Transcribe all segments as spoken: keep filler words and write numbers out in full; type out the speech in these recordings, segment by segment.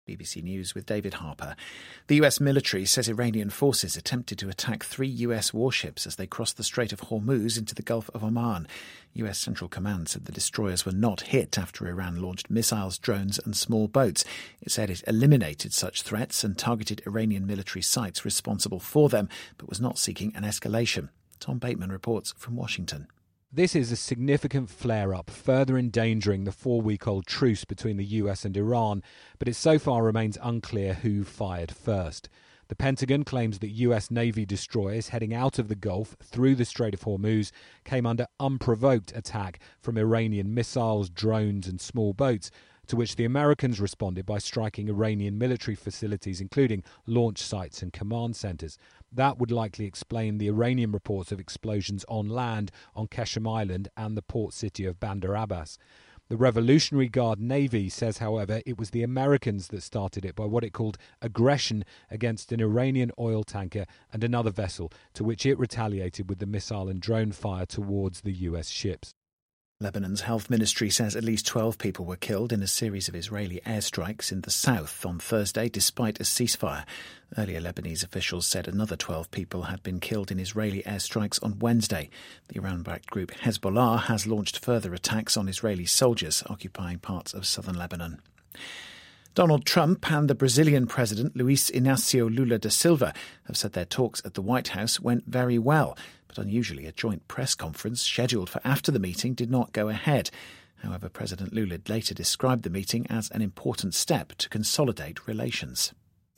B B C News with David Harper. The U S military says Iranian forces attempted to attack three U S warships as they crossed the Strait of Hormuz into the Gulf of Oman. U S Central Command said the destroyers were not hit after Iran launched missiles, drones and small boats. It said it eliminated such threats and targeted Iranian military sites responsible for them, but was not seeking an escalation. Tom Bateman reports from Washington. This is a significant flare-up, further endangering the four-week-old truce between the U S and Iran, but it so far remains unclear who fired first. The Pentagon claims that U S Navy destroyers heading out of the Gulf through the Strait of Hormuz came under unprovoked attack from Iranian missiles, drones and small boats, to which the Americans responded by striking Iranian military facilities, including launch sites and command centres. That would likely explain the Iranian reports of explosions on land on Qeshm Island and the port city of Bandar Abbas. The Revolutionary Guard Navy says, however, it was the Americans that started it by what it called aggression against an Iranian oil tanker and another vessel, to which it retaliated with the missile and drone fire towards the U S ships. Lebanon's health ministry says at least twelve people were killed in a series of Israeli airstrikes in the south on Thursday, despite a ceasefire. Earlier, Lebanese officials said another twelve people had been killed in Israeli airstrikes on Wednesday. The Iran-backed group Hezbollah has launched further attacks on Israeli soldiers occupying parts of southern Lebanon. Donald Trump and the Brazilian president Luiz Inácio Lula da Silva have said their talks at the White House went very well, but unusually a joint press conference scheduled for after the meeting did not go ahead. However, President Lula later described the meeting as an important step to consolidate relations.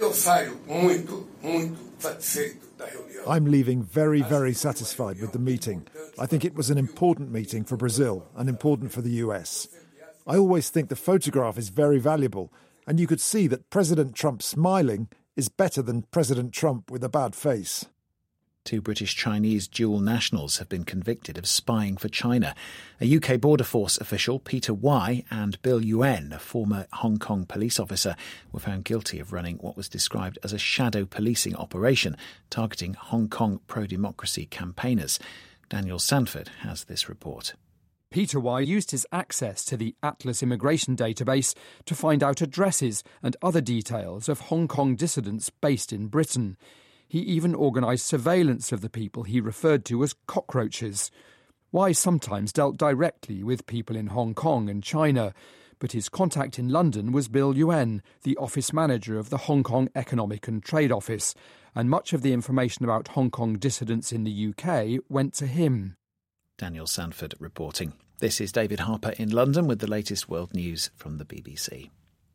I'm leaving very, very satisfied with the meeting. I think it was an important meeting for Brazil and important for the U S. I always think the photograph is very valuable, and you could see that President Trump smiling is better than President Trump with a bad face. Two British-Chinese dual nationals have been convicted of spying for China. A U K Border Force official, Peter Wai, and Bill Yuen, a former Hong Kong police officer, were found guilty of running what was described as a shadow policing operation targeting Hong Kong pro-democracy campaigners. Daniel Sanford has this report. Peter Wai used his access to the Atlas immigration database to find out addresses and other details of Hong Kong dissidents based in Britain. He even organised surveillance of the people he referred to as cockroaches. Wai sometimes dealt directly with people in Hong Kong and China, but his contact in London was Bill Yuen, the office manager of the Hong Kong Economic and Trade Office, and much of the information about Hong Kong dissidents in the U K went to him. Daniel Sanford reporting. This is David Harper in London with the latest world news from the B B C.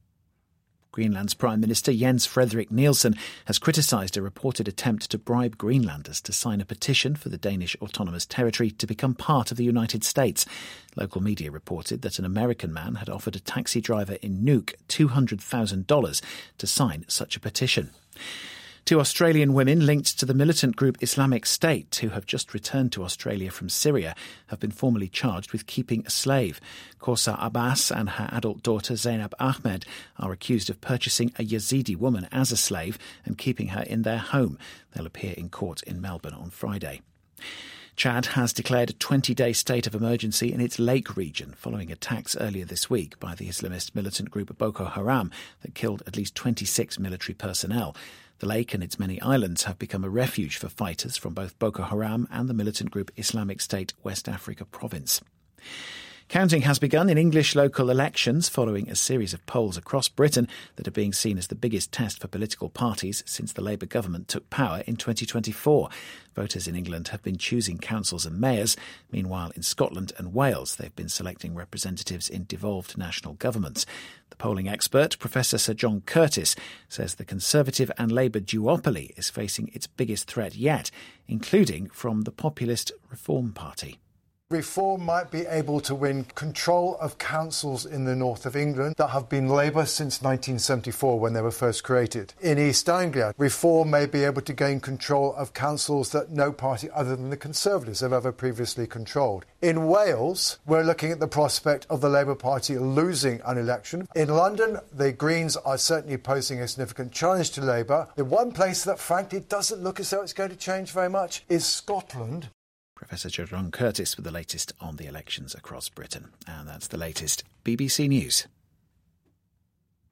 Greenland's Prime Minister Jens Frederik Nielsen has criticised a reported attempt to bribe Greenlanders to sign a petition for the Danish Autonomous Territory to become part of the United States. Local media reported that an American man had offered a taxi driver in Nuuk two hundred thousand dollars to sign such a petition. Two Australian women linked to the militant group Islamic State, who have just returned to Australia from Syria, have been formally charged with keeping a slave. Kausa Abbas and her adult daughter Zainab Ahmed are accused of purchasing a Yazidi woman as a slave and keeping her in their home. They'll appear in court in Melbourne on Friday. Chad has declared a twenty-day state of emergency in its Lake region following attacks earlier this week by the Islamist militant group Boko Haram that killed at least twenty-six military personnel. The lake and its many islands have become a refuge for fighters from both Boko Haram and the militant group Islamic State West Africa Province. Counting has begun in English local elections following a series of polls across Britain that are being seen as the biggest test for political parties since the Labour government took power in twenty twenty-four. Voters in England have been choosing councils and mayors. Meanwhile, in Scotland and Wales, they've been selecting representatives in devolved national governments. The polling expert, Professor Sir John Curtis, says the Conservative and Labour duopoly is facing its biggest threat yet, including from the populist Reform Party. Reform might be able to win control of councils in the north of England that have been Labour since nineteen seventy-four when they were first created. In East Anglia, Reform may be able to gain control of councils that no party other than the Conservatives have ever previously controlled. In Wales, we're looking at the prospect of the Labour Party losing an election. In London, the Greens are certainly posing a significant challenge to Labour. The one place that, frankly, doesn't look as though it's going to change very much is Scotland. Professor John Curtis with the latest on the elections across Britain. And that's the latest B B C News.